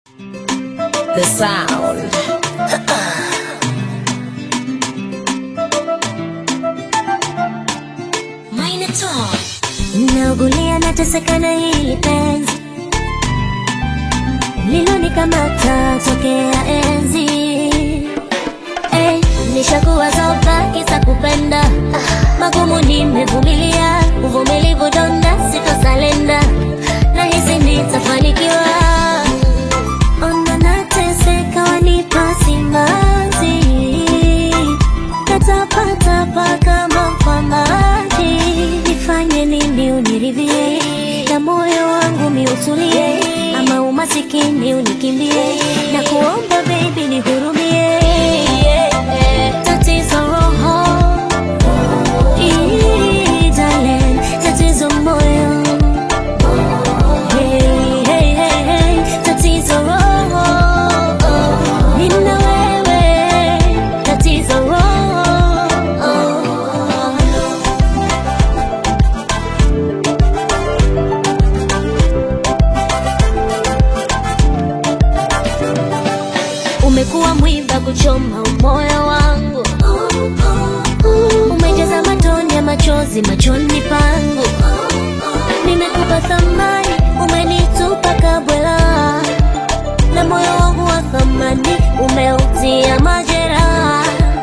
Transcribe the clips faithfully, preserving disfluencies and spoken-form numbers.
The sound. Naugulia nateseka na hili penzi lilonikamata tokea enzi. Hey, nishakuwa zoba kisa kupenda, magumu nimevumilia, uvumilivu donda sitosalenda, nahisi nitafanikiwa. Ona nateseka wanipa simanzi, natapatapa kama mfamaji. Nifanye nini uniridhie, na moyo wangu miutulie, ama umasikini unikimbie, na kuomba baby nihurumie. Tatizo roho, Ii, darling, tatizo moyo. Hey, hey, hey, hey, tatizo roho, nina wewe, tatizo roho. Umekuwa mwiba kuchoma moyo wangu, umejaza matone ya machozi machoni pangu. Nimekupa thamani, umenitupa kabwela, na moyo wangu wa thamani umeutia majeraha.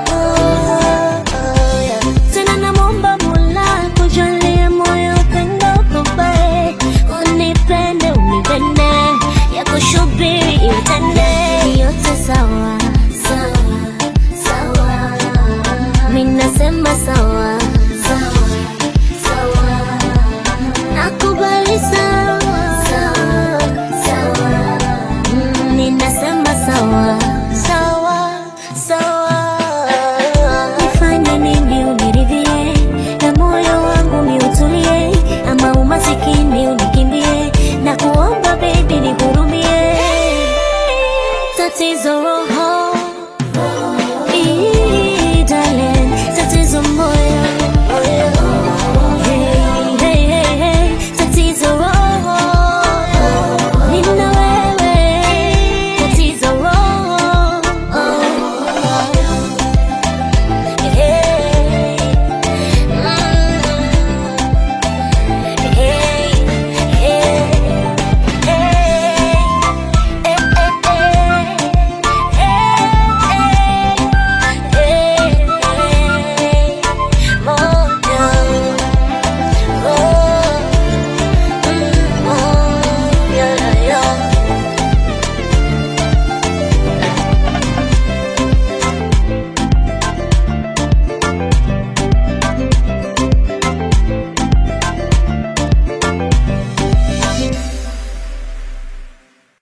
Tena namwomba Mola kujalia moyo upendo babae, unipende unipende, ya kushubiri itende. Yote sawa, sawa, sawa, minasema sawa, sawa, sawa, nakubali sawa, sawa, sawa, mm, ninasema sawa, sawa, sawa. Nifanye nini uniridhie, na moyo wangu miutulie, ama umasikini unikimbie, na kuomba baby nihurumie. Tatizo roho